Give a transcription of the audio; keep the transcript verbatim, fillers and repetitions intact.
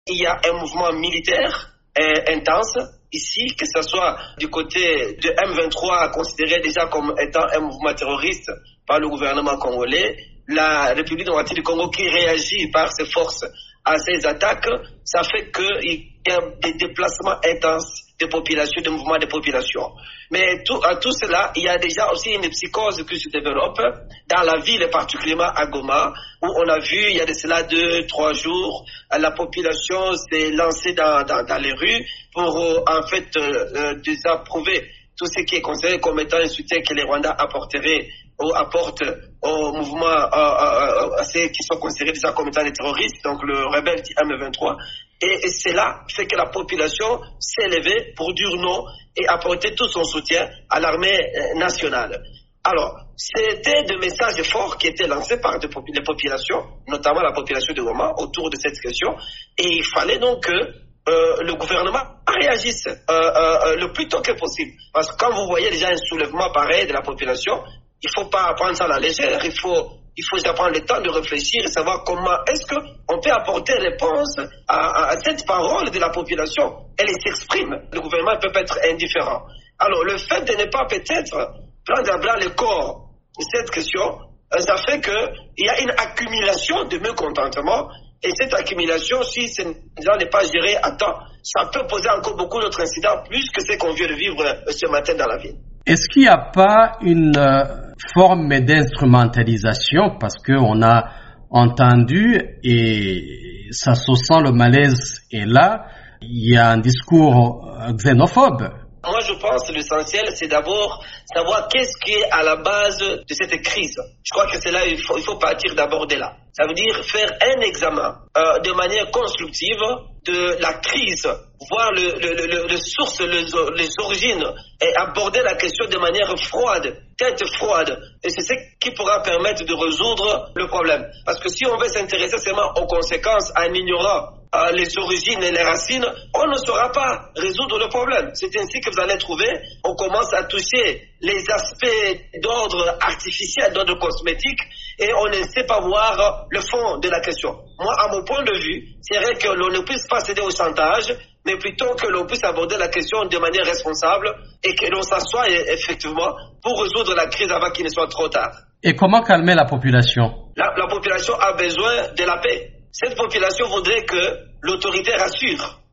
Il y a un mouvement militaire euh, intense ici, que ce soit du côté de M vingt-trois, considéré déjà comme étant un mouvement terroriste par le gouvernement congolais, la République démocratique du Congo qui réagit par ses forces à ces attaques, ça fait qu'il y a des déplacements intenses de population, de mouvements de population. Mais tout, à tout cela, il y a déjà aussi une psychose qui se développe dans la ville, particulièrement à Goma, où on a vu, il y a de cela deux, trois jours, la population s'est lancée dans, dans, dans les rues pour euh, en fait euh, euh, désapprouver tout ce qui est considéré comme étant un soutien que les Rwandais apporteraient ou apportent au mouvement, euh, euh, à ceux qui sont considérés déjà comme étant des terroristes, donc le rebelle dit M vingt-trois. Et, et cela fait que la population s'est levée pour dire non et apporter tout son soutien à l'armée euh, nationale. Alors, c'était des messages forts qui étaient lancés par des pop- les populations, notamment la population de Goma, autour de cette question. Et il fallait donc que euh, le gouvernement réagisse euh, euh, le plus tôt que possible. Parce que quand vous voyez déjà un soulèvement pareil de la population, il ne faut pas prendre ça à la légère, il faut, il faut déjà prendre le temps de réfléchir et savoir comment est-ce qu'on peut apporter réponse à, à, à cette parole de la population. Elle s'exprime, le gouvernement peut pas être indifférent. Alors le fait de ne pas peut-être prendre à bras le corps de cette question, ça fait qu'il y a une accumulation de mécontentement, et cette accumulation, si ce n'est pas géré à temps, ça peut poser encore beaucoup d'autres incidents, plus que ce qu'on vient de vivre ce matin dans la ville. Est-ce qu'il n'y a pas une euh, forme d'instrumentalisation, parce qu'on a entendu, et ça se sent, le malaise est là, il y a un discours xénophobe? Moi, je pense que l'essentiel, c'est d'abord savoir qu'est-ce qui est à la base de cette crise. Je crois que c'est là il faut, il faut partir d'abord de là. Ça veut dire faire un examen euh, de manière constructive de la crise, voir le, le, le, le source, les, les origines, et aborder la question de manière froide, tête froide. Et c'est ce qui pourra permettre de résoudre le problème. Parce que si on veut s'intéresser seulement aux conséquences en ignorant euh, les origines et les racines, on ne saura pas résoudre le problème. C'est ainsi que vous allez trouver, on commence à toucher les aspects d'ordre artificiel, d'ordre cosmétique, et on ne sait pas voir le fond de la question. Moi, à mon point de vue, c'est vrai que l'on ne puisse pas céder au chantage, mais plutôt que l'on puisse aborder la question de manière responsable et que l'on s'assoie effectivement pour résoudre la crise avant qu'il ne soit trop tard. Et comment calmer la population? La, la population a besoin de la paix. Cette population voudrait que l'autorité rassure.